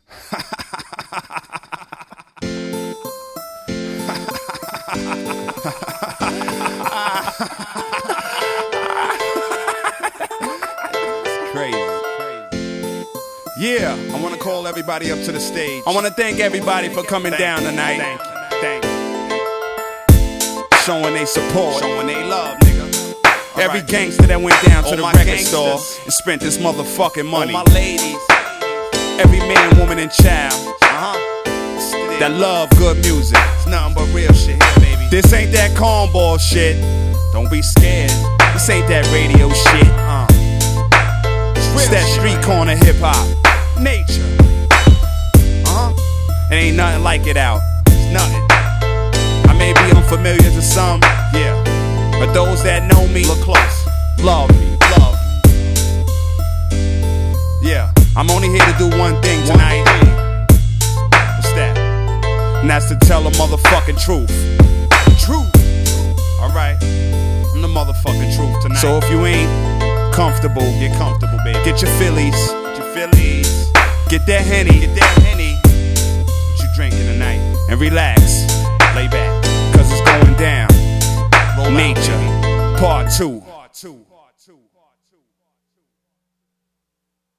Yeah, I want to call everybody up to the stage. I want to thank everybody for coming down tonight. Thank you. Showing they support, showing they love, nigga. Every gangster that went down to the record store and spent this motherfucking money. All my ladies. Every man, woman, and child that love good music. It's nothing but real shit here, baby. This ain't that cornball shit. Don't be scared. This ain't that radio shit. It's that street corner hip hop. Nature. It ain't nothing like it out. It's nothing. I may be unfamiliar to some, yeah, but those that know me, look close, love me, love me. Yeah, I'm only here to do one thing tonight. What's that? And that's to tell the motherfucking truth. Truth. Alright, I'm the motherfucking truth tonight. So if you ain't comfortable, get comfortable, baby. Get your Phillies. Get your Phillies. Get that Henny. Get that Henny. What you drinking tonight? And relax. Lay back. Cause it's going down. Roll Nature. Out, Part 2.